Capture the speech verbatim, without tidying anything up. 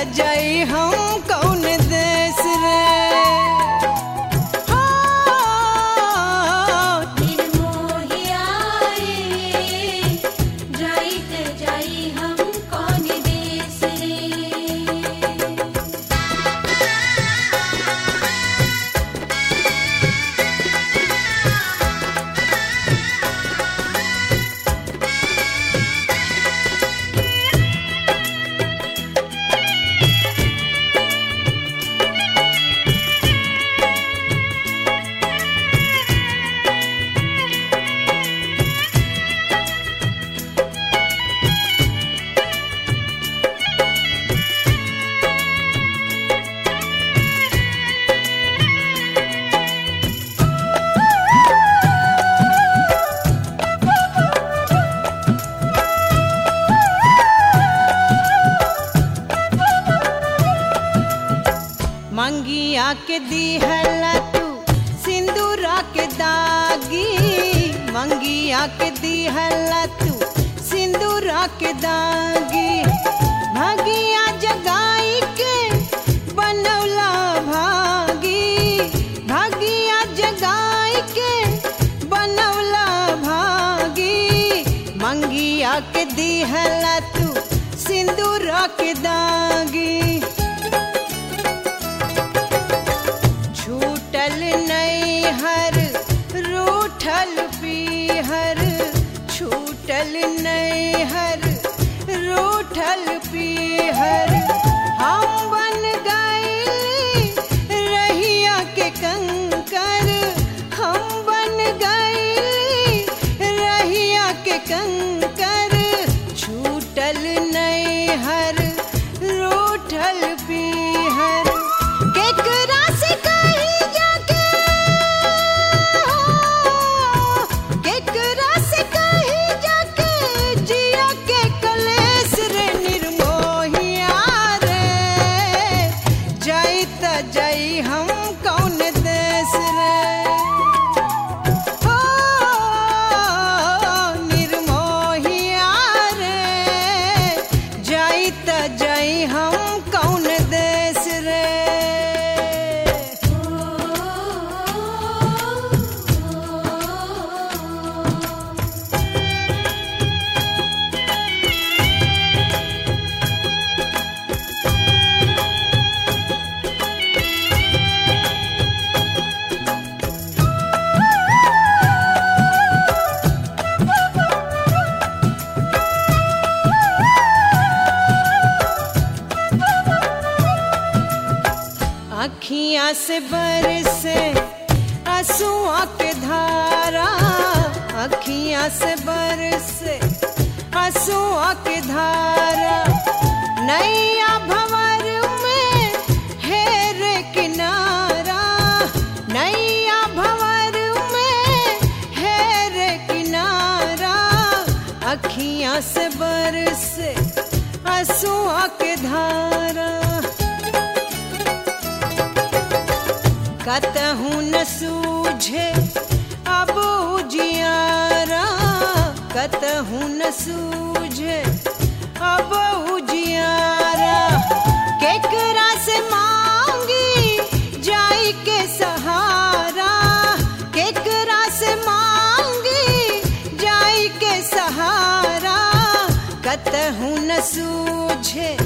जाई हम कौन देश रे। मंगिया के दिहला तू सिंदूरा के दागी, मंगिया के दिहला तू सिंदूरा के दागी। भगिया जगाई के बनौला भागी, भगिया जगाई के बनौला भागी। मंगिया के दिहला तू सिंदूरा के दागी। छूटल नैहर रूठल पीहर, छूटल नैहर रूठल पीहर। हम बन गए रहिया के कंकर, हम बन गए रहिया के कंकर। छूटल नैहर रूठल पीहर। केकरा से कहीं जाके केकरा से कहीं जाके जिया के कलेस रे निर्मोहिया रे। जाई त जाई हम कौन देश रे। ओ निर्मोहिया रे, जाई त जाई हम कौन देश रे। अखियाँ से बरसे आंसुओं के धारा, अखियाँ से बरसे आंसुओं के धारा। नैया भंवर में हेर किनारा, नैया भंवर में हेर किनारा। अखियाँ से बरसे आंसुओं के धारा। कतहु न सूझे अब उजियारा, कतहु न सूझे अब उजियारा। केकरा से मांगी जाई के सहारा, केकरा से मांगी जाई के सहारा। कतहु न सूझे